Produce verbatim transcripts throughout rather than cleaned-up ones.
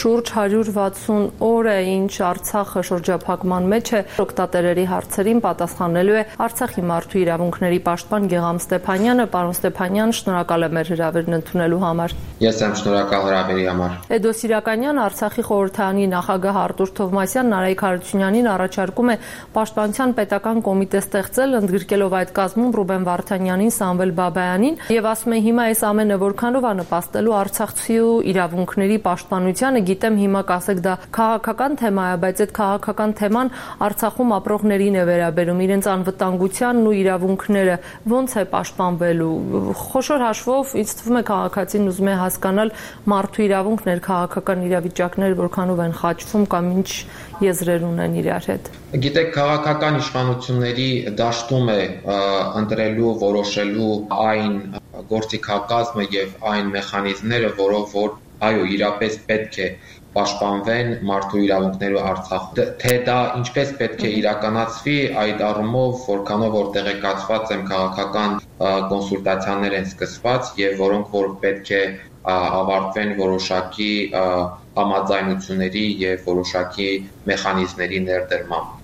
Շուրջ հարյուր վաթսուն օր է ինչ Արցախը շրջափակման մեջ է։ Օգտատերերի հարցերին պատասխանելու է Արցախի մարդու իրավունքների պաշտպան Գեգամ Ստեփանյանը։ Պարոն Ստեփանյան, շնորհակալ եմ մեր հրավերն ընդունելու համար։ Ես եմ շնորհակալ հրավերի համար։ Էդոս Իրականյան, Արցախի խորհրդարանի նախագահ Արտուր Թովմասյան Նարայք Հարությունյանին առաջարկում է պաշտպանության պետական կոմիտե ստեղծել, ընդգրկելով այդ կազմում Ռուբեն Վարդանյանին, Սամվել Բաբայանին, եւ ասում է հիմա այս ամենը որքանով է նպաստելու արցախցու իրավունքների պաշտպանությանը։ Գիտեմ հիմա կասեք դա քաղաքական թեմա է, բայց այդ քաղաքական թեման Արցախում ապրողներին է վերաբերում, իրենց անվտանգությանն ու իրավունքները ոնց է պաշտպանվելու։ Խոշոր հաշվով ինձ թվում է քաղաքացին ուզում է հասկանալ մարդու իրավունքներ, քաղաքական իրավիճակներ որքանով են խաչվում կամ ինչ եզրեր ունեն իրար հետ։ Գիտեք, քաղաքական իշխանությունների դաշտում է ընտրելու, որոշելու այն գործիքակազմը եւ այն մեխանիզմները, որով որ այո, իրապես պետք է պաշտպանվեն մարդու իրավունքները Արցախում։ Թե դա ինչպես պետք է իրականացվի, այդ առումով որքանով որ տեղեկացված եմ, քաղաքական կոնսուլտացիաներ են սկսված եւ որոնք որ պետք է ավարտվեն որոշակի համաձայնությունների եւ որոշակի մեխանիզմների ներդրմամբ։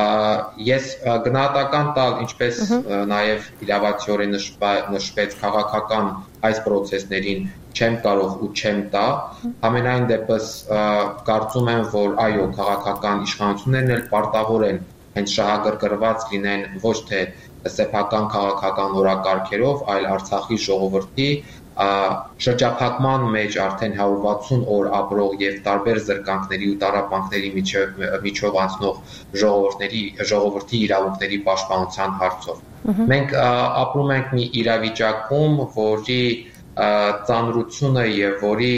Ես գնահատական տալ, ինչպես նաև իրավացիորեն նշվեց, քաղաքական այս process-ներին չեմ կարող ու չեմ տա, ամենայն դեպս կարծում եմ, որ այո, քաղաքական իշխանություններն էլ պարտավոր են հենց շահագրգռված լինեն ոչ թե սեփական քաղաքական օրակարգերով, այլ Արցախի ժողովրդի շրջափակման մեջ արդեն հարյուր վաթսուն օր ապրող եւ տարբեր զրկանքների ու տառապանքների միջով անցնող ժողովրդների ժողովրդի իրավունքների պաշտպանության հարցով։ Մենք ապրում ենք մի իրավիճակում, որի ծանրությունը եւ որի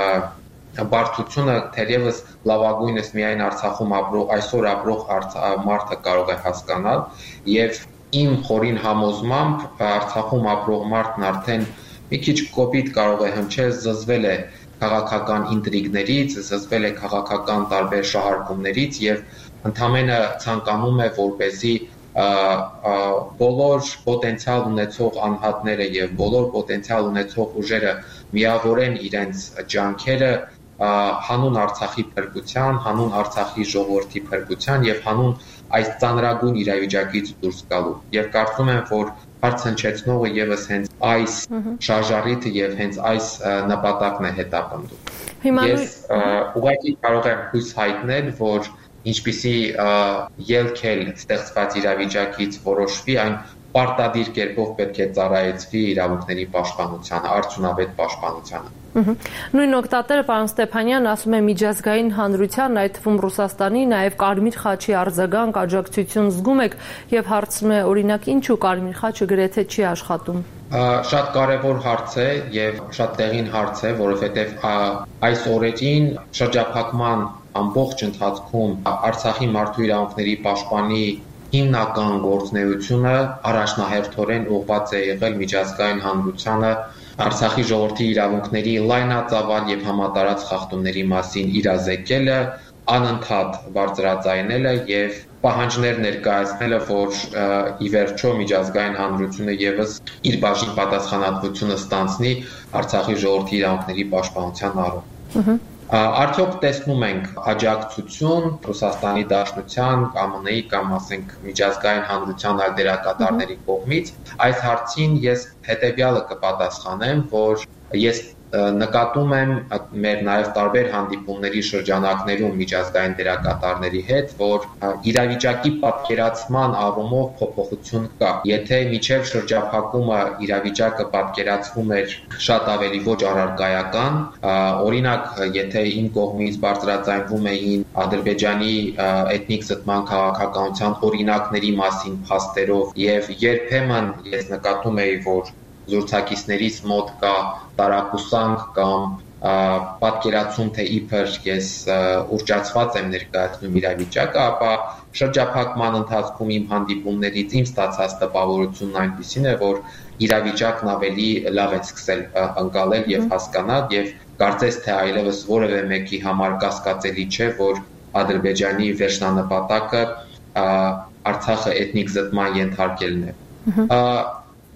բարդությունը թերևս լավագույնս միայն Արցախում ապրող այսօր ապրող մարդը կարող է հասկանալ եւ իմ խորին համոզմամբ Արցախում ապրող մարդն արդեն մի քիչ կոպիտ կարող է հնչել, զզվել է քաղաքական ինտրիգներից, զզվել է քաղաքական տարբեր շահարկումներից եւ ընդհանրապես ցանկանում է, որպեսզի բոլոր պոտենցիալ ունեցող անհատները եւ բոլոր պոտենցիալ ունեցող ուժերը միավորեն իրենց ջանքերը հանուն Արցախի փրկության, հանուն Արցախի ժողովրդի փրկության եւ հանուն այս ծանրագույն իրավիճակից դուրս գալու։ Եվ կարծում եմ, որ հարց հնչեցնողը եւս հենց այս շարժառիթը եւ հենց այս նպատակն է հետապնդում։ Ես ուղղակի կարող եմ հույս հայտնել, որ ինչպիսի ելք էլ ստեղծված իրավիճակից որոշվի, այն պարտադիր կերպով պետք է ծառայեցվի իրավունքների պաշտպանությանը, արդյունավետ պաշտպանությանը։ Նույն օգտատերը պարոն Ստեփանյան ասում է միջազգային հանրության, այդ թվում Ռուսաստանի, նաև Կարմիր խաչի արձագանք, աջակցություն զգում եք եւ հարցնում է օրինակ ինչու Կարմիր խաչը գրեթե չի աշխատում։ Շատ կարևոր հարց է եւ շատ տեղին հարց է, որովհետեւ այս օրերին շրջափակման ամբողջ ընթացքում Արցախի մարդու իրավունքների պաշտպանի հիմնական գործունեությունը առաջնահերթորեն ուղղված է եղել միջազգային հանրությանը Արցախի ժողովրդի իրավունքների լայնածավալ եւ համատարած խախտումների մասին իրազեկելը, անընդհատ բարձրաձայնելը եւ պահանջներ ներկայացնելը, որ ի վերջո միջազգային հանրությունը եւս իր բաժին պատասխանատվությունը ստանձնի Արցախի ժողովրդի իրավունքների պաշտպանության առումով։ Արդյոք տեսնում ենք աջակցություն Ռուսաստանի Դաշնության, ԱՄՆ-ի կամ ասենք միջազգային հանրության այլ դերակատարների կողմից, այս հարցին ես հետեւյալը կպատասխանեմ, որ ես նկատում եմ մեր նաև տարբեր հանդիպումների շրջանակներում միջազգային դերակատարների հետ, որ իրավիճակի պատկերացման առումով փոփոխություն կա։ Եթե միջև շրջափակումը իրավիճակը պատկերացվում էր շատ ավելի ոչ առարկայական, օրինակ, եթե իմ կողմից բարձրաձայնվում էին Ադրբեջանի էթնիկ զտման քաղաքականության օրինակների մասին փաստերով եւ երբեմն ես նկատում էի, որ զորցակիցներից մոտ կա տարակուսանք կամ պատկերացում, թե իբր ես ուռճացված եմ ներկայացնում իրավիճակը, ապա շրջափակման ընթացքում իմ հանդիպումներից իմ ստացած տպավորությունն այնպիսին է, որ իրավիճակն ավելի լավ է սկսել ընկալել եւ հասկանալ եւ կարծես թե այլևս որևէ մեկի համար կասկածելի չէ, որ Ադրբեջանի վերջնանպատակը Արցախը էթնիկ զտման ենթարկելն է։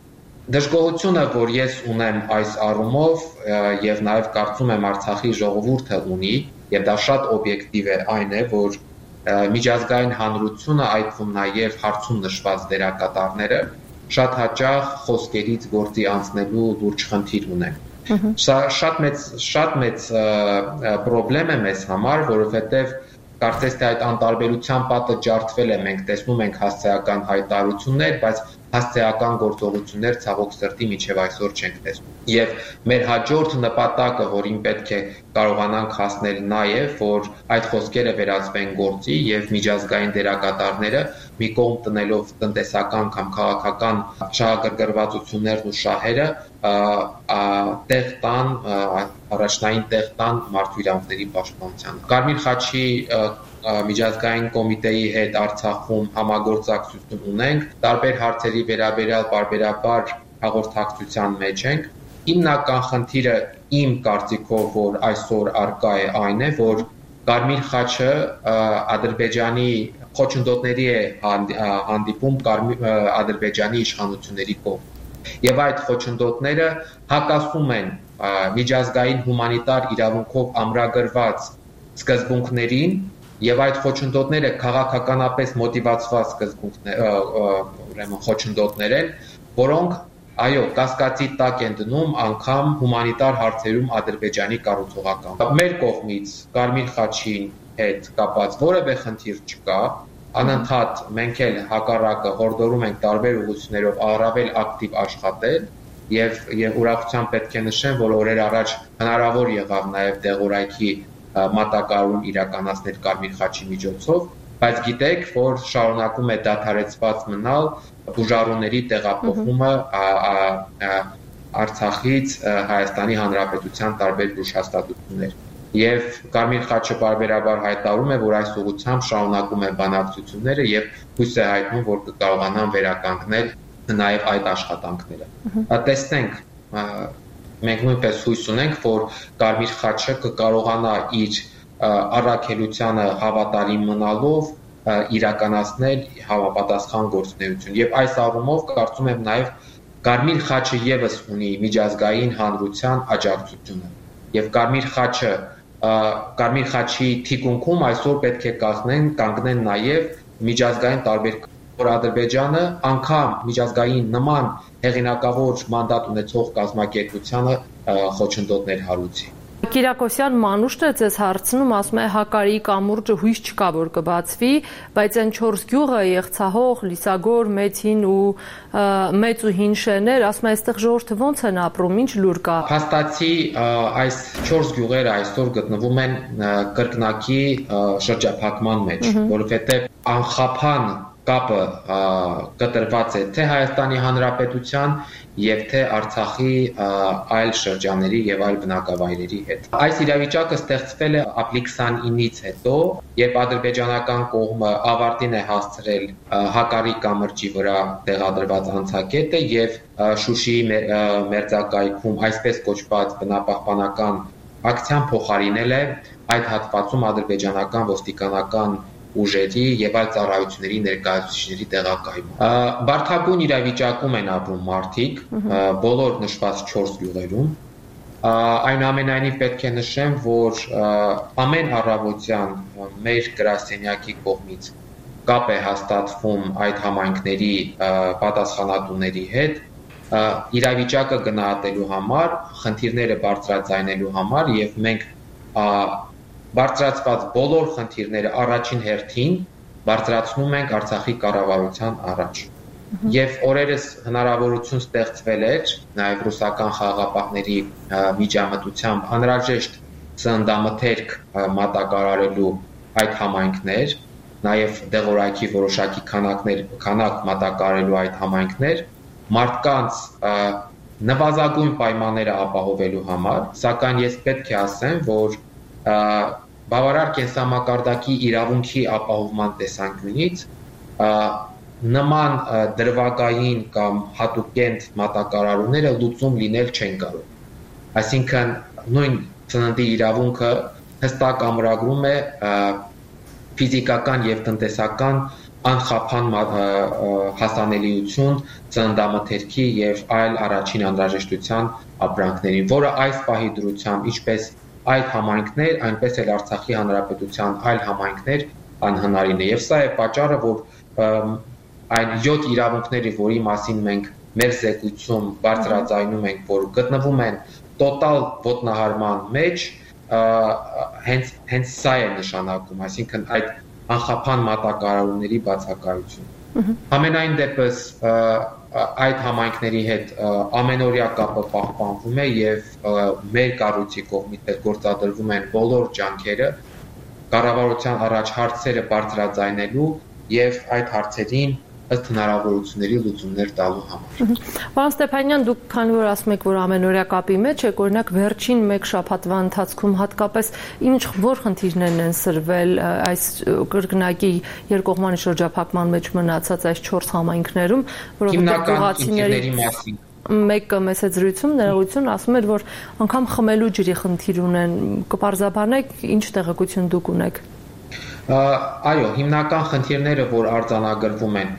Դժգոհությունը, որ ես ունեմ այս առումով եւ նաեւ կարծում եմ Արցախի ժողովուրդը ունի, եւ դա շատ օբյեկտիվ է, այն է, որ միջազգային հանրությունը, այդ թվում նաեւ հարցում նշված դերակատարները, շատ հաճախ խոսքերից գործի անցնելու լուրջ խնդիր ունեն։ Սա շատ մեծ շատ մեծ խնդրեմ է մեզ համար, որովհետեւ կարծես թե այդ անտարբերության պատը ջարդվել է, մենք տեսնում ենք հասցեական հայտարարություններ, բայց հասցեական գործողություններ ցավոք սրտի մինչև այսօր չենք տեսնում։ Եվ մեր հաջորդ նպատակը, որին պետք է կարողանանք հասնել նա է, որ այդ խոսքերը վերածվեն գործի եւ միջազգային դերակատարները մի կողմ տնելով տնտեսական կամ քաղաքական շահագրգռվածություններն ու շահերը տեղ տան, առաջնային տեղ տան մարդու իրավունքների պաշտպանությանը։ Կարմիր խաչի միջազգային կոմիտեի հետ Արցախում համագործակցություն ունենք, տարբեր հարցերի վերաբերյալ բարբերաբար հաղորդակցության մեջ ենք։ Հիմնական խնդիրը իմ կարծիքով, որ այսօր արկա է, այն է, որ Կարմիր խաչը Ադրբեջանի խոչընդոտների է հանդիպում Ադրբեջանի իշխանությունների կողմից։ Եվ այդ խոչընդոտները հակասում են միջազգային հումանիտար իրավունքով ամրագրված սկզբունքներին, եւ այդ խոչընդոտները քաղաքականապես մոտիվացված սկզբունքներ, ուրեմն խոչընդոտներ են, որոնք այո, կասկածի տակ են դնում անգամ հումանիտար հարցերում Ադրբեջանի կառուցողական։ Մեր կողմից Կարմիր խաչի հետ կապված որևէ խնդիր չկա, անընդհատ մենք էլ հակառակը հորդորում ենք տարբեր ուղղություններով առավել ակտիվ աշխատել եւ եւ ուրախությամբ պետք է նշեմ, որ օրեր առաջ հնարավոր եղավ նաեւ դեղորայքի մատակարարում իրականացնել Կարմիր խաչի միջոցով, բայց գիտեք, որ շարունակում է դադարեցված մնալ բուժառուների տեղափոխումը Արցախից Հայաստանի Հանրապետության տարբեր բուժհաստատություններ։ Եվ Կարմիր խաչը բարբերաբար հայտարարում է, որ այս ուղղությամբ շարունակում է բանակցությունները եւ հույս է հայտնում, որ կկարողանան վերականգնել նաեւ այդ աշխատանքները։ Տեսնենք, մենք նույնպես հույս ունենք, որ Կարմիր խաչը կկարողանա իր առաքելությանը հավատարիմ մնալով իրականացնել համապատասխան գործունեություն։ Եվ այս առումով կարծում եմ նաև Կարմիր խաչը եւս ունի միջազգային հանրության աջակցությունը։ Եվ Կարմիր խաչը Կարմիր խաչի թիկունքում այսօր պետք է կանգնեն, կանգնեն նաև միջազգային տարբեր որ Ադրբեջանը անգամ միջազգային նման հեղինակավոր մանդատ ունեցող կազմակերպությանը խոչընդոտներ հարուցի։ Կիրակոսյան Մանուշտը ձեզ հարցնում, ասում է Հակարիի կամուրջը հույս չկա, որ կբացվի, բայց այն չորս գյուղը Եղցահող, Լիսագոր, Մեծին ու Մեծ ու Հին շեներ, ասում է այստեղ ժողովուրդը ոնց են ապրում, ինչ լուր կա։ Փաստացի այս չորս գյուղերը այսօր գտնվում են կրկնակի շրջափակման մեջ, որովհետև անխափան կապը կտրված է թե Հայաստանի Հանրապետության եւ թե Արցախի այլ շրջանների եւ այլ բնակավայրերի հետ։ Այս իրավիճակը ստեղծվել է ապրիլի քսանինից հետո, երբ ադրբեջանական կողմը ավարտին է հասցրել Հակարի կամրջի վրա տեղադրված անցակետը եւ Շուշիի մերձակայքում այսպես կոչված բնապահպանական ակցիան փոխարինել է այդ հատվածում ադրբեջանական ոստիկանական ուժերի եւ այլ ծառայությունների ներկայացուցիչների տեղակայումը։ Բարդագույն իրավիճակում են ապրում մարդիկ բոլոր նշված չորս գյուղերում։ Այնուամենայնիվ պետք է նշեմ, որ ամեն առավոտյան մեր գրասենյակի կողմից կապ է հաստատվում այդ համայնքների պատասխանատուների հետ իրավիճակը գնահատելու համար, խնդիրները բարձրաձայնելու համար եւ մենք բարձրացված բոլոր խնդիրները առաջին հերթին բարձրացնում ենք Արցախի կառավարության առաջ։ Եվ օրերս հնարավորություն ստեղծվել էր նաև ռուսական խաղաղապահների միջամտությամբ անհրաժեշտ սննդամթերք մատակարարելու այդ համայնքներ, նաև դեղորայքի որոշակի քանակներ քանակ մատակարարելու այդ համայնքներ, մարդկանց նվազագույն պայմանները ապահովելու համար, սակայն ես պետք է ասեմ, որ բավարար կենսամակարդակի իրավունքի ապահովման տեսանկյունից նման դրվագային կամ հատուկենտ մատակարարումները լուծում լինել չեն կարող։ Այսինքն նույն ծննդի իրավունքը հստակ ամրագրում է ֆիզիկական եւ տնտեսական անխափան հասանելիություն ծննդամթերքի եւ այլ առաջին անհրաժեշտության ապրանքներին, որը այս պահի դրությամբ ինչպես այլ համայնքներ, այնպես էլ Արցախի Հանրապետության այլ համայնքներ անհնարին է։ Եվ սա է պատճառը, որ այն յոթ իրավունքների, որի մասին մենք մեր զեկույցում բարձրաձայնում ենք, որ գտնվում են տոտալ ոտնահարման մեջ, հենց հենց սա է նշանակում, այսինքն այդ անխափան մատակարարումների բացակայություն։ Ամենայն դեպս այդ համայնքների հետ ամենօրյա կապը պահպանվում է եւ մեր կառույցի կողմից գործադրվում են բոլոր ջանքերը կառավարության առաջ հարցերը բարձրաձայնելու եւ այդ հարցերին ըստ հնարավորությունների լուծումներ տալու համար։ Պարոն Ստեփանյան, դուք քանի որ ասում եք, որ ամենօրյա կապի մեջ եք, օրինակ վերջին մեկ շաբաթվա ընթացքում հատկապես ինչ որ խնդիրներն են սրվել այս կրկնակի երկկողմանի շրջափակման մեջ մնացած այս չորս համայնքներում, որովհետեւ գյուղացիների մասին մեկը մեծ զրույցում ներողություն ասում էր, որ անգամ խմելու ջրի խնդիր ունեն, կպարզաբանեք ինչ տեղեկություն դուք ունեք։ Այո, հիմնական խնդիրները, որ արձանագրվում են,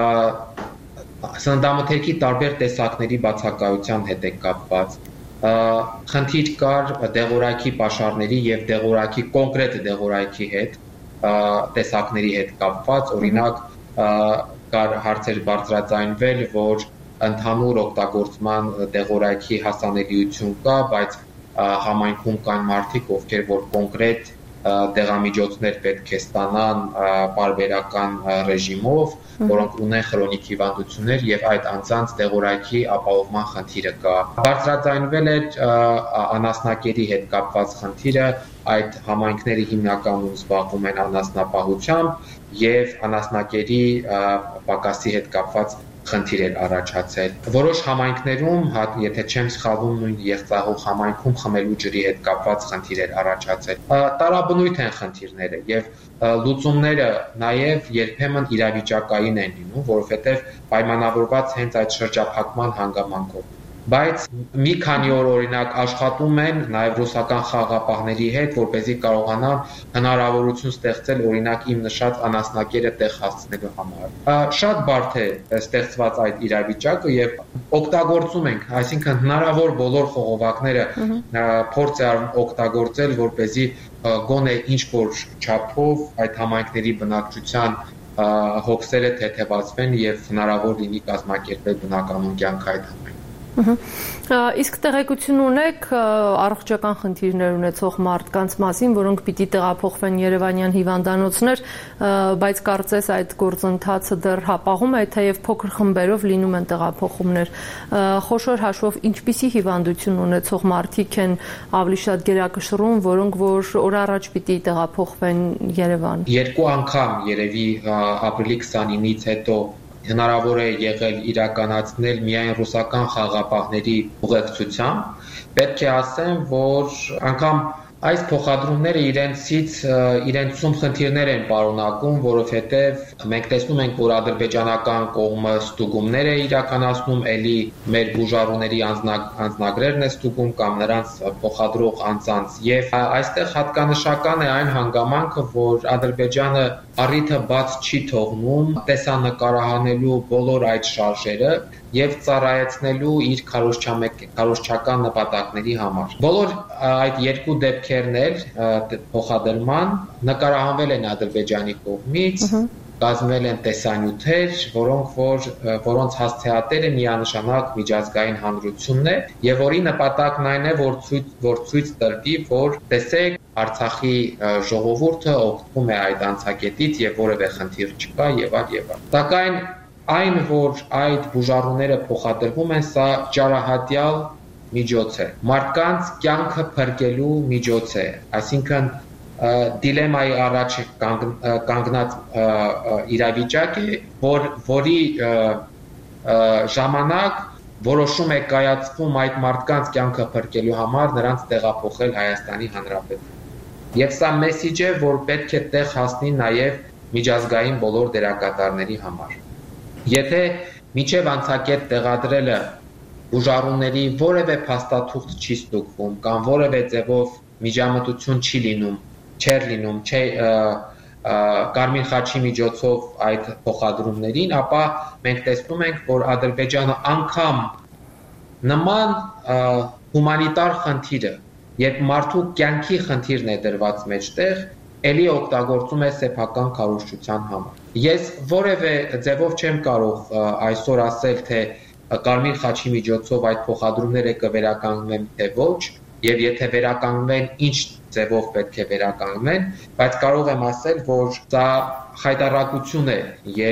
սննդամթերքի տարբեր տեսակների բացակայության հետ է կապված։ Խնդիր կար դեղորայքի պաշարների եւ դեղորայքի կոնկրետ դեղորայքի հետ, տեսակների հետ կապված, օրինակ կար հարցեր բարձրաձայնվել, որ ընդհանուր օգտագործման դեղորայքի հասանելիություն կա, բայց համայնքում կան մարդիկ, ովքեր որ կոնկրետ դեղամիջոցներ պետք է ստանան պարբերական ռեժիմով, որոնք ունեն քրոնիկ հիվանդություններ եւ այդ անձանց դեղորայքի ապահովման խնդիրը կա։ Բարձրաձայնվել է անասնակերի հետ կապված խնդիրը, այդ համայնքները հիմնականում զբաղվում են անասնապահությամբ եւ անասնակերի պակասի հետ կապված խնդիր էր առաջացել։ Որոշ համայնքներում, եթե չեմ սխալվում, նույն Եղծահող համայնքում խմելու ջրի հետ կապված խնդիր էր առաջացել։ Տարաբնույթ են խնդիրները եւ լուծումները նաեւ երբեմն իրավիճակային են լինում, որովհետեւ պայմանավորված հենց այդ շրջափակման հանգամանքով։ Բայց մի քանի օր օրինակ աշխատում են նաև ռուսական խաղաղապահների հետ, որպեսզի կարողանան հնարավորություն ստեղծել օրինակ իմ նշած անասնակերը տեղ հասցնելու համար։ Շատ բարդ է ստեղծված այդ իրավիճակը եւ օգտագործում ենք, այսինքն հնարավոր բոլոր խողովակները փորձ է օգտագործել, որպեսզի գոնե ինչ որ չափով այդ համայնքների բնակչության հոգսերը թեթևացվեն եւ հնարավոր լինի կազմակերպել բնականոն կյանք այդ համայնքում։ Իսկ տեղեկություն ունեք առողջական խնդիրներ ունեցող մարդկանց մասին, որոնք պիտի տեղափոխվեն Երևանյան հիվանդանոցներ, բայց կարծես այդ գործընթացը դեռ հապաղում է, թեև փոքր խմբերով լինում են տեղափոխումներ։ Խոշոր հաշվով ինչպիսի հիվանդություն ունեցող մարդիկ են ավելի շատ գերակշռում, որոնք որ օր առաջ պիտի տեղափոխվեն Երևան։ Երկու անգամ երևի ապրիլի քսանինից հետո հնարավոր է եղել իրականացնել միայն ռուսական խաղաղապահների ուղեկցությամբ։ Պետք է ասեմ, որ անգամ այս փոխադրումները իրենցից իրենցում խնդիրներ են պարունակում, որովհետև մենք տեսնում ենք, որ ադրբեջանական կողմը ստուգումներ է իրականացնում, ելի մեր բուժառուների անձնագրերն է ստուգում կամ նրանց փոխադրող անձանց, եւ այստեղ հատկանշական է այն հանգամանքը, որ Ադրբեջանը առիթը բաց չի թողնում տեսանկարահանելու բոլոր այդ շարժերը եւ ծառայեցնելու իր քարոզչական նպատակների համար։ Բոլոր այդ երկու դեպքերն էլ փոխադրման նկարահանվել են Ադրբեջանի կողմից, կազմվել են տեսանյութեր, որոնք որ որոնց հասցեատերը միանշանակ միջազգային հանրությունն է եւ որի նպատակն այն է, որ ցույց որ ցույց տրվի, որ տեսեք Արցախի ժողովուրդը օգտվում է այդ անցակետից եւ որևէ խնդիր չկա եւ այլ եւ այլ։ Սակայն այն, որ այդ բուժառուները փոխադրվում են, սա ճարահատյալ միջոց է։ Մարդկանց կյանքը փրկելու միջոց է, այսինքն դիլեմայի առաջ կանգնած իրավիճակ է, որ որի ժամանակ որոշում է կայացվում այդ մարդկանց կյանքը փրկելու համար նրանց տեղափոխել Հայաստանի Հանրապետություն։ Եվ սա մեսիջ է, որ պետք է տեղ հասնի նաև միջազգային բոլոր դերակատարների համար։ Եթե միջև անցակետ տեղադրելը բուժառուների որևէ փաստաթուղթ չի ստուգվում կամ որևէ ձևով միջամտություն չի լինում, չեր լինում, չէ Կարմիր խաչի միջոցով այդ փոխադրումներին, ապա մենք տեսնում ենք, որ Ադրբեջանը անգամ նման հումանիտար խնդիրը, երբ մարդու կյանքի խնդիրն է դրված մեջտեղ, ելի օգտագործում է սեփական քարոզչության համար։ Ես որևէ ձևով չեմ կարող այսօր ասել, թե Կարմիր խաչի միջոցով այդ փոխադրումները կվերականգնվեն, թե ոչ, եւ եթե վերականգնվեն, ինչ ձևով պետք է վերականգնվեն, բայց կարող եմ ասել, որ դա խայտառակություն է,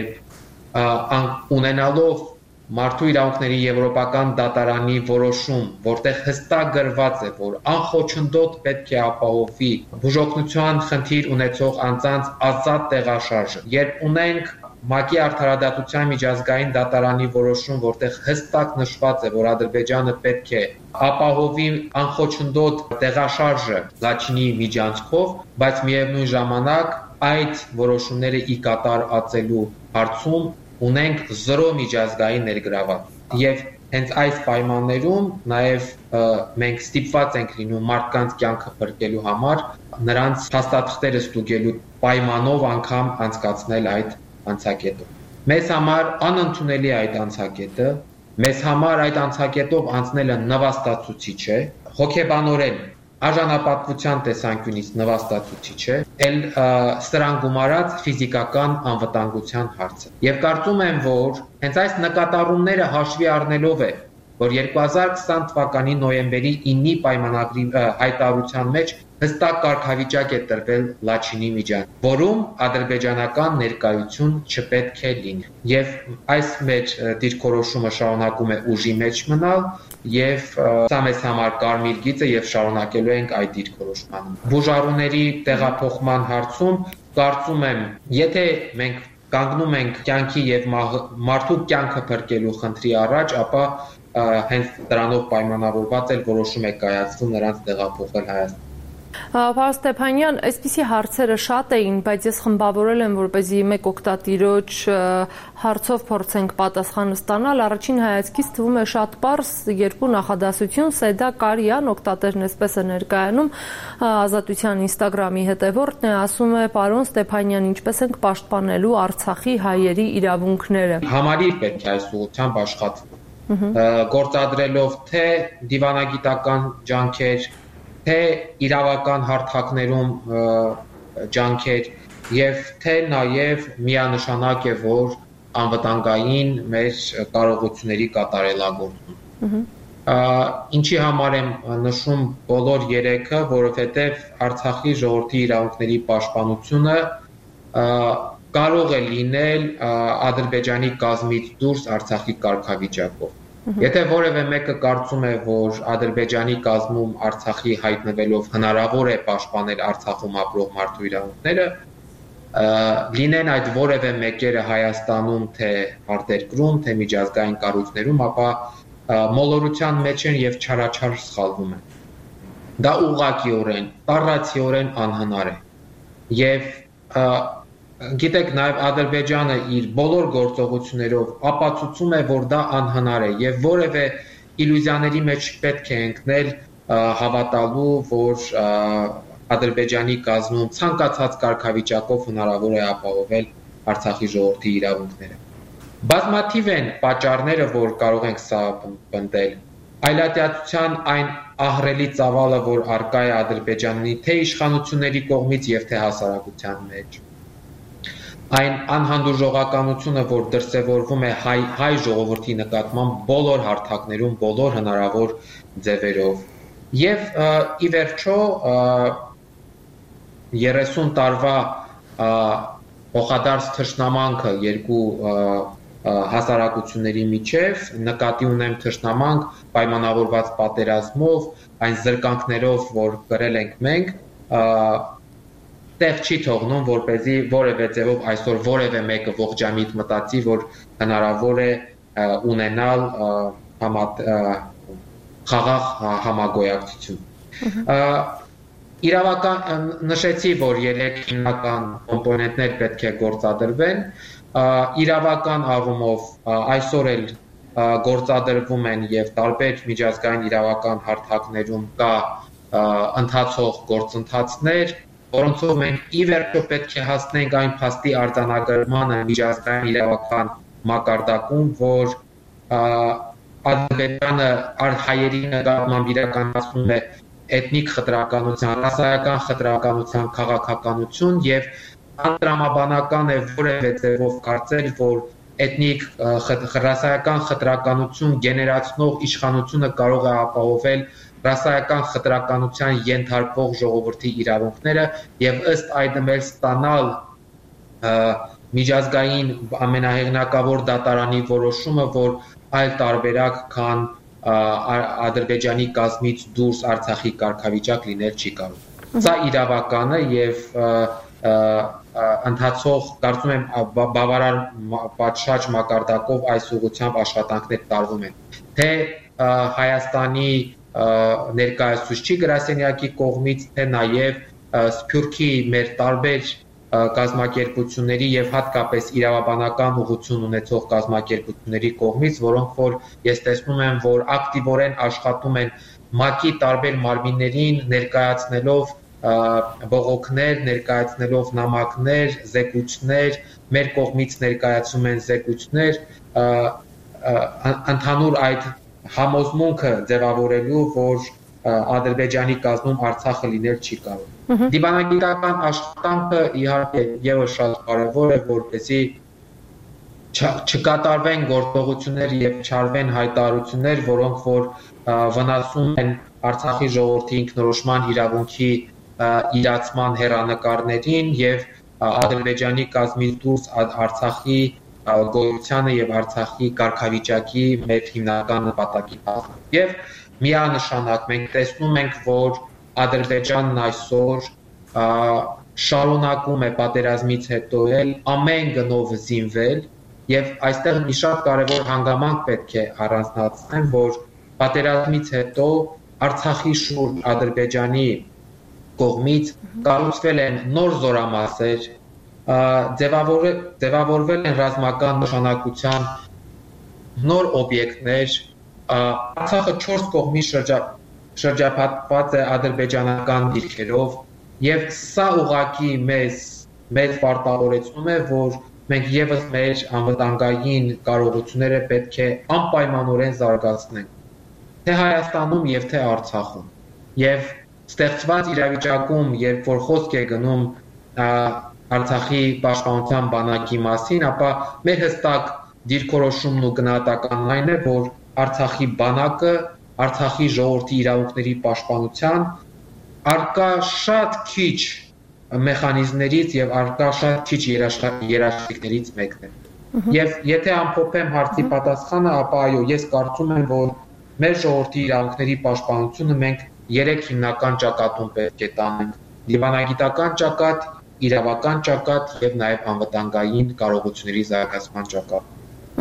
երբ ունենալով Մարդու իրավունքների Եվրոպական դատարանի որոշում, որտեղ հստակ գրված է, որ անխոչնդոտ պետք է ապահովի բուժօգնության խնդիր ունեցող անձանց ազատ տեղաշարժը, երբ ունենք ՄԱԿ-ի արդարադատության միջազգային դատարանի որոշում, որտեղ հստակ նշված է, որ Ադրբեջանը պետք է ապահովի անխոչնդոտ տեղաշարժը Լաչինի միջանցքով, բայց միևնույն ժամանակ այդ որոշումները ի կատար ածելու հարցում ունենք զրո միջազգային ներգրաված։ Եվ հենց այս պայմաններում նաև մենք ստիպված ենք լինում մարդկանց կյանքը փրկելու համար նրանց փաստաթղթերը ստուգելու պայմանով անգամ անցկացնել այդ անցակետը։ Մեզ համար անընդունելի է այդ անցակետը, մեզ համար այդ անցակետով անցնելը նվաստացուցիչ է, հոգեբանորեն արժանապատվության տեսանկյունից նվաստացուցիչ է, էլ սրան գումարած ֆիզիկական անվտանգության հարցը։ Եվ կարծում եմ, որ հենց այս նկատառումները հաշվի առնելով է, որ երկու հազար քսան թվականի նոյեմբերի ինը պայմանագրի հայտարարության մեջ հստակ կարգավիճակ է տրվել Լաչինի միջան, որում ադրբեջանական ներկայություն չպետք է լինի։ Եվ այս մեր դիրքորոշումը շարունակում է ուժի մեջ մնալ եւ սա մեզ համար կարմիր գիծ է եւ շարունակելու ենք այդ դիրքորոշմանը։ Բուժառուների տեղափոխման հարցում կարծում եմ, եթե մենք կանգնում ենք կյանքի եւ մարդու կյանքը փրկելու խնդրի առաջ, ապա հենց դրանով պայմանավորված էլ որոշում է կայացվում նրանց տեղափոխել Հայաստան։ Պարոն Ստեփանյան, այսպիսի հարցերը շատ էին, բայց ես խմբավորել եմ, որպեսզի մեկ օգտատիրոջ հարցով փորձենք պատասխանը ստանալ։ Առաջին հայացքից թվում է շատ պարզ երկու նախադասություն, Սեդա Կարյան, օգտատերն այսպես է ներկայանում, Ազատության Instagram-ի հետևորդն է, ասում է. «Պարոն Ստեփանյան, ինչպես ենք պաշտպանելու Արցախի հայերի իրավունքները»։ Համարի պետք է այս ուղղությամբ աշխատել, գործադրելով թե դիվանագիտական ջանքեր, թե իրավական հարթակներում ջանքեր եւ թե նաեւ միանշանակ է, որ անվտանգային մեր կարողությունների կատարելագործում։ Ինչի համար եմ նշում բոլոր երեքը, որովհետեւ Արցախի ժողովրդի իրավունքների պաշտպանությունը կարող է լինել Ադրբեջանի կազմից դուրս Արցախի կարգավիճակով։ Եթե որևէ մեկը կարծում է, որ Ադրբեջանի կազմում Արցախի հայտնվելով հնարավոր է պաշտպանել Արցախում ապրող մարդու իրավունքները, լինեն այդ որևէ մեկերը Հայաստանում, թե արտերկրում, թե միջազգային կառույցներում, ապա մոլորության մեջ են եւ չարաչար սխալվում են։ Դա ուղղակիորեն, տառացիորեն անհնար է։ Եվ Գիտեք, նաև Ադրբեջանը իր բոլոր գործողություններով ապացուցում է, որ դա անհնար է եւ որևէ իլյուզիաների մեջ պետք է ընկնել հավատալու, որ Ադրբեջանի կազմում ցանկացած կարգավիճակով հնարավոր է ապահովել Արցախի ժողովրդի իրավունքները։ Բազմաթիվ են պատճառները, որ կարող ենք սա պնդել։ Այլատիացության այն ահռելի ծավալը, որ արկա է Ադրբեջանի թե իշխանությունների կողմից եւ թե հասարակության մեջ։ Այն անհանդուրժողականությունը, որ դրսևորվում է հայ, հայ ժողովրդի նկատմամբ բոլոր հարթակներում, բոլոր հնարավոր ձևերով։ Եվ ի վերջո երեսուն տարվա փոխադարձ թշնամանքը երկու հասարակությունների միջև, նկատի ունեմ թշնամանք պայմանավորված պատերազմով, այն զրկանքներով, որ կրել ենք մենք, տեղ չի թողնում, որպեսզի որևէ ձևով այսօր որևէ մեկը ողջամիտ մտածի, որ հնարավոր է ունենալ խաղաղ համագոյակցություն։ Իրավական նշեցի, որ երեք հիմնական կոմպոնենտներ պետք է գործադրվեն, իրավական առումով այսօր էլ գործադրվում են եւ տարբեր միջազգային իրավական հարթակներում կա ընթացող գործընթացներ, որոնցով մենք ի վերջո պետք է հասնենք այն փաստի արձանագրմանը միջազգային իրավական մակարդակում, որ Ադրբեջանը հայերի նկատմամբ իրականացնում է էթնիկ խտրականության, ռասայական խտրականության քաղաքականություն եւ անտրամաբանական է որևէ ձևով կարծել, որ էթնիկ ռասայական խտրականություն գեներացնող իշխանությունը կարող է ապահովել ռասայական խտրականության ենթարկվող ժողովրդի իրավունքները եւ ըստ այդմ էլ ստանալ միջազգային ամենահեղինակավոր դատարանի որոշումը, որ այլ տարբերակ, քան Ադրբեջանի կազմից դուրս Արցախի կարգավիճակ լինել չի կարող։ Սա իրավական է եւ ընթացող, կարծում եմ, բավարար պատշաճ մակարդակով այս ուղղությամբ աշխատանքներ տարվում են։ Թե Հայաստանի ներկայացուցիչի գրասենյակի կողմից, թե նաև Սփյուռքի մեր տարբեր կազմակերպությունների եւ հատկապես իրավաբանական ուղղություն ունեցող կազմակերպությունների կողմից, որոնք որ ես տեսնում եմ, որ ակտիվորեն աշխատում են ՄԱԿ-ի տարբեր մարմիններին ներկայացնելով բողոքներ, ներկայացնելով նամակներ, զեկույցներ, մեր կողմից ներկայացում են զեկույցներ, ընդհանուր այդ համոզմունքը ձևավորելու, որ Ադրբեջանի կազմում Արցախը լինել չի կարող։ Դիվանագիտական աշխատանքը իհարկե ևս շատ կարևոր է, որպեսզի չկատարվեն գործողություններ եւ չարվեն հայտարարություններ, որոնք որ վնասում են Արցախի ժողովրդի ինքնորոշման իրավունքի իրացման հեռանկարներին եւ Ադրբեջանի կազմից դուրս Արցախի գոյությանը եւ Արցախի կարգավիճակի մեր հիմնական նպատակի տակ։ Եվ միանշանակ մենք տեսնում ենք, որ Ադրբեջանն այսօր շարունակում է պատերազմից հետո էլ ամեն գնով զինվել եւ այստեղ մի շատ կարեւոր հանգամանք պետք է առանձնացնեմ, որ պատերազմից հետո Արցախի շուրջ Ադրբեջանի կողմից կառուցվել են նոր զորամասեր, ձևավորվել են ռազմական նշանակության նոր օբյեկտներ, Արցախը չորս կողմի շրջապատված է ադրբեջանական դիրքերով եւ սա ուղղակի մեզ մեծ պարտավորեցնում է, որ մենք եւս մեր անվտանգային կարողությունները պետք է անպայմանորեն զարգացնենք թե Հայաստանում եւ թե Արցախում։ Եվ ստեղծված իրավիճակում, երբ որ խոսք է գնում Արցախի պաշտպանության բանակի մասին, ապա մեր հստակ դիրքորոշումն ու գնահատականն այն է, որ Արցախի բանակը Արցախի ժողովրդի իրավունքների պաշտպանության արկա շատ քիչ մեխանիզմներից եւ արկա շատ քիչ երաշխիքներից մեկն է։ Եվ եթե ամփոփեմ հարցի պատասխանը, ապա այո, ես կարծում եմ, որ մեր ժողովրդի իրավունքների պաշտպանությունը մենք երեք հիմնական ճակատում պետք է տանենք՝ դիվանագիտական ճակատ, իրավական ճակատ եւ նաեւ անվտանգային կարողությունների զարգացման ճակատ։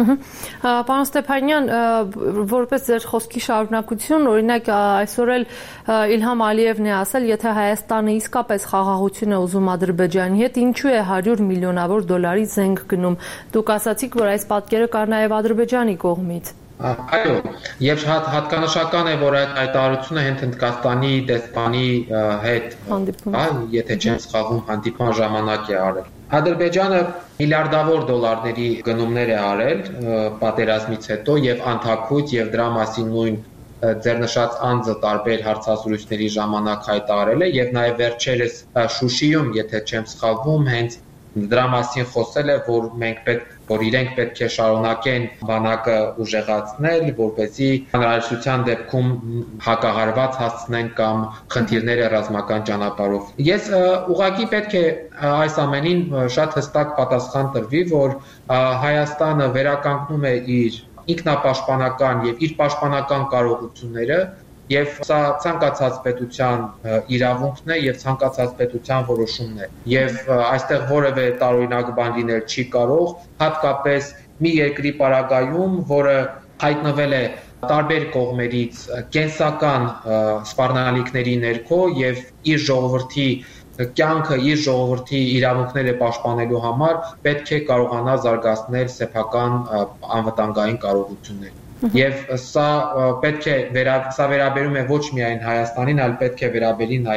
Պարոն Ստեփանյան, որպես ձեր խոսքի շարունակություն, օրինակ այսօր էլ Իլհամ Ալիևն է ասել, եթե Հայաստանը իսկապես խաղաղություն է ուզում Ադրբեջանի հետ, ինչու է հարյուր միլիոնավոր դոլարի զենք գնում։ Դուք ասացիք, որ այս պատկերը կար նաև Ադրբեջանի կողմից։ Այո, եւ շատ հատկանշական է, որ այդ հայտարարությունը հենց Հնդկաստանի դեսպանի հետ, հա, եթե չեմ սխալվում, հանդիպման ժամանակ է արել։ Ադրբեջանը միլիարդավոր դոլարների գնումներ է արել պատերազմից հետո եւ անթաքույց եւ դրա մասին նույն ձեռնշած անձը տարբեր հարցազրույցների ժամանակ հայտարարել է եւ նաեւ վերջերս Շուշիում, եթե չեմ սխալվում, հենց դրա մասին խոսել է, որ մենք պետք որ իրենք պետք է շարունակեն բանակը ուժեղացնել, որպեսզի հանրայնության դեպքում հակահարված հասցնեն կամ խնդիրները ռազմական ճանապարհով։ Ես ուղղակի պետք է այս ամենին շատ հստակ պատասխան տրվի, որ Հայաստանը վերականգնում է իր ինքնապաշտպանական եւ իր պաշտպանական կարողությունները եւ սա ցանկացած պետության իրավունքն է եւ ցանկացած պետության որոշումն է եւ այստեղ որևէ տարօրինակ բան լինել չի կարող, հատկապես մի երկրի պարագայում, որը հայտնվել է տարբեր կողմերից կենսական սպառնալիքների ներքո եւ իր ժողովրդի կյանքը, իր ժողովրդի իրավունքները պաշտպանելու համար պետք է կարողանա զարգացնել սեփական անվտանգային կարողություններ։ Եվ սա պետք է սա վերաբերում է ոչ միայն Հայաստանին, այլ պետք է վերաբերի նաև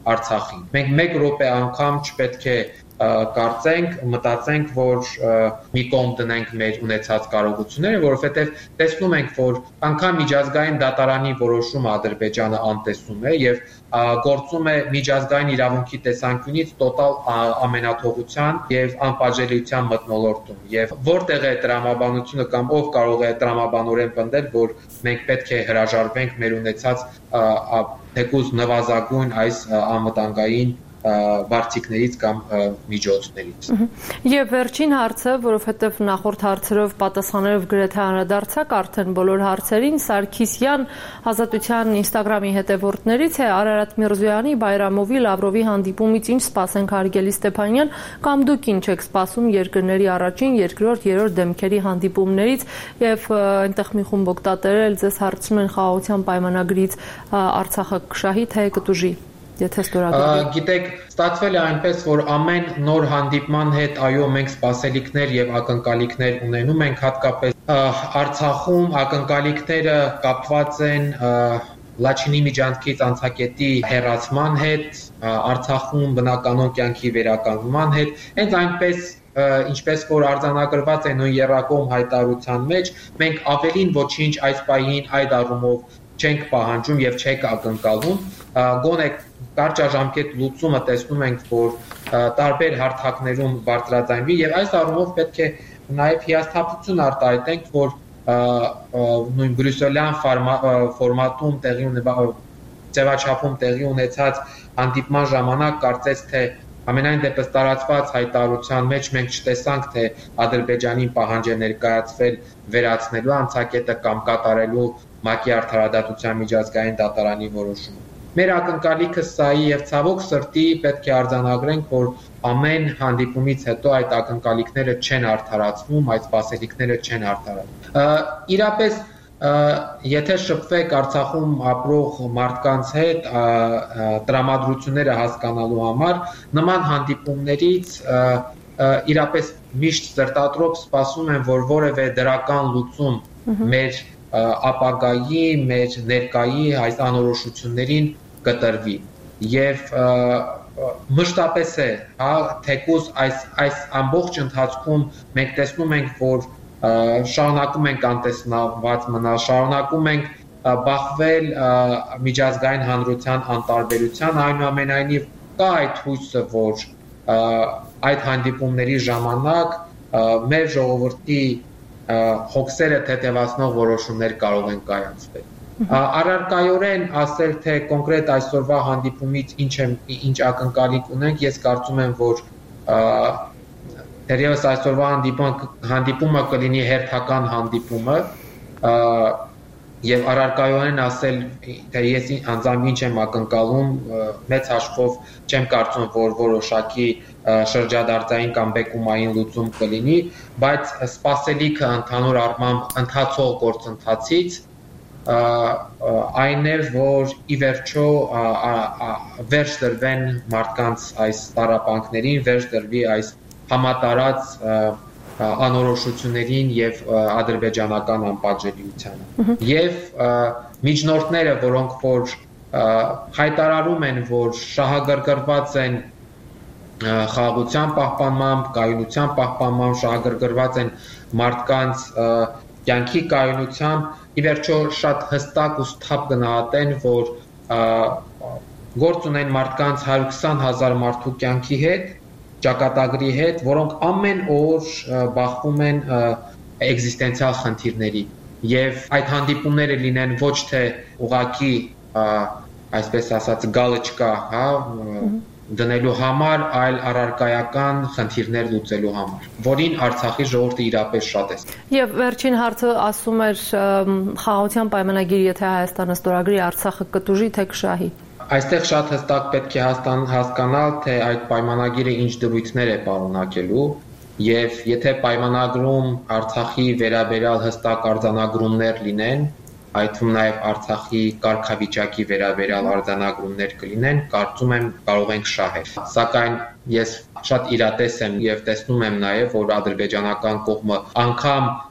Արցախին։ Մենք մեկ րոպե անգամ չպետք է կարծենք, մտածենք, որ մի կողմ դնենք մեր ունեցած կարողությունները, որովհետև տեսնում ենք, որ անգամ միջազգային դատարանի որոշումը Ադրբեջանը անտեսում է եւ գործում է միջազգային իրավունքի տեսանկյունից տոտալ ամենաթողության եւ անպատժելիության մթնոլորտում եւ որտեղ է տրամաբանությունը կամ ով կարող է տրամաբանորեն պնդել, որ մենք պետք է հրաժարվենք մեր ունեցած թեկուզ նվազագույն այս անվտանգային վարձիկներից կամ միջոցներից։ Եվ վերջին հարցը, որովհետև նախորդ հարցերով պատասխաներով գրեթե անդրադարձակ արդեն բոլոր հարցերին, Սարգսյան Ազատության Instagram-ի հետևորդներից է Արարատ Միրզոյանի, Բայրամովի, Լավրովի հանդիպումից ինչ սպասենք, հարգելի Ստեփանյան, կամ դուք ինչ եք սպասում երկրների առաջին, երկրորդ, երրորդ դեմքերի հանդիպումներից եւ այնտեղ մի խումբ օգտատերեր ձեզ հարցնում են խաղաղության պայմանագրից Արցախը կշահի թե կտուժի։ Գիտեք, ստացվել է այնպես, որ ամեն նոր հանդիպման հետ այո մենք սպասելիքներ եւ ակնկալիքներ ունենում ենք, հատկապես Արցախում ակնկալիքները կապված են Լաչինի միջանցքից անցակետի հեռացման հետ, Արցախում բնականոն կյանքի վերականգնման հետ, հենց այնպես ինչպես որ արձանագրված է նույն եռակողմ հայտարարության մեջ, մենք ավելին ոչինչ այս պահին այդ առումով չենք պահանջում եւ չենք ակնկալում, գոնե կարճաժամկետ լուծումը տեսնում ենք, որ տարբեր հարթակներում բարձրաձայնվի եւ այս առումով պետք է նաեւ հիասթափություն արտահայտենք, որ նույն բրյուսելյան ֆորմատում տեղի ձևաչափում տեղի ունեցած հանդիպման ժամանակ կարծես թե ամենայն դեպս տարածված հայտարարության մեջ մենք չտեսանք, թե Ադրբեջանին պահանջ է ներկայացվել վերացնելու անցակետը կամ կատարելու ՄԱԿ-ի արդարադատության միջազգային դատարանի որոշումը։ Մեր ակնկալիքը սա է եւ ցավոք սրտի պետք է արձանագրենք, որ ամեն հանդիպումից հետո այդ ակնկալիքները չեն արդարացվում, այդ սպասելիքները չեն արդարացվում։ Իրապես եթե շփվեք Արցախում ապրող մարդկանց հետ տրամադրությունները հասկանալու համար, նման հանդիպումներից իրապես միշտ սրտատրոփ սպասում են, որ որևէ դրական լուծում մեր ապագայի, մեր ներկայի այս անորոշություններին կտրվի եւ մշտապես է, հա, թեկուզ այս այս ամբողջ ընթացքում մենք տեսնում ենք, որ շարունակում ենք անտեսնված մնալ, շարունակում ենք բախվել միջազգային հանրության անտարբերության, այնուամենայնիվ կա այդ հույսը, որ այդ հանդիպումների ժամանակ մեր ժողովրդի հոգսերը թեթևացնող որոշումներ կարող են կայացվել։ Առարկայորեն ասել, թե կոնկրետ այսօրվա հանդիպումից ինչ ինչ ակնկալիք ունենք, ես կարծում եմ, որ դեռևս այսօրվա հանդիպումը կլինի հերթական հանդիպումը եւ առարկայորեն ասել, թե ես անձամբ ինչ եմ ակնկալում, մեծ հաշվով չեմ կարծում, որ որոշակի շրջադարձային կամ բեկումային լուծում կլինի, բայց սպասելիքը ընդհանուր առմամբ ընթացող գործընթացից այն է, որ ի վերջո վերջ դրվեն մարդկանց այս տառապանքներին, վերջ դրվի այս համատարած անորոշություններին եւ ադրբեջանական անպատժելիությանը։ Եվ միջնորդները, որոնք որ հայտարարում են, որ շահագրգռված են խաղաղության պահպանմամբ, կայունության պահպանմամբ, շահագրգռված են մարդկանց կյանքի կայունությամբ, ի վերջո շատ հստակ ու սթափ գնահատեն, որ գործ ունեն մարդկանց հարյուր քսան հազար մարդու կյանքի հետ, ճակատագրի հետ, որոնք ամեն օր բախվում են էգզիստենցիալ խնդիրների եւ այդ հանդիպումները լինեն ոչ թե ուղակի այսպես ասած գալչկա, հա, դնելու համար, այլ առարկայական խնդիրներ լուծելու համար, որին Արցախի ժողովուրդը իրապես շատ է։ Եվ վերջին հարցը ասում էր խաղաղության պայմանագիր, եթե Հայաստանը ստորագրի, Արցախը կտուժի թե կշահի։ Այստեղ շատ հստակ պետք է հասկանալ, թե այդ պայմանագիրը ինչ դրույթներ է պարունակելու եւ եթե պայմանագրում Արցախի վերաբերյալ հստակ արձանագրումներ լինեն, այդ թվում նաեւ Արցախի կարգավիճակի վերաբերյալ արձանագրումներ կլինեն, կարծում եմ կարող ենք շահել։ Սակայն ես շատ իրատես եմ եւ տեսնում եմ նաեւ, որ ադրբեջանական կողմը անգամ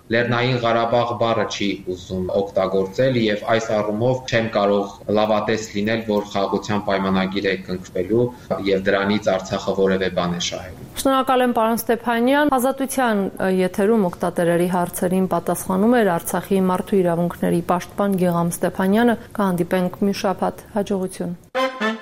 Լեռնային Ղարաբաղ բառը չի ուզում օգտագործել եւ այս առումով չեմ կարող լավատես լինել, որ խաղաղության պայմանագիր է կնքվելու եւ դրանից Արցախը որևէ բան է շահելու։ Շնորհակալ եմ, պարոն Ստեփանյան։ Ազատության եթերում օգտատերերի հարցերին պատասխանում էր Արցախի մարդու իրավունքների պաշտպան Գեգամ Ստեփանյանը։ Կհանդիպենք մյուս շաբաթ։ Հաջողություն։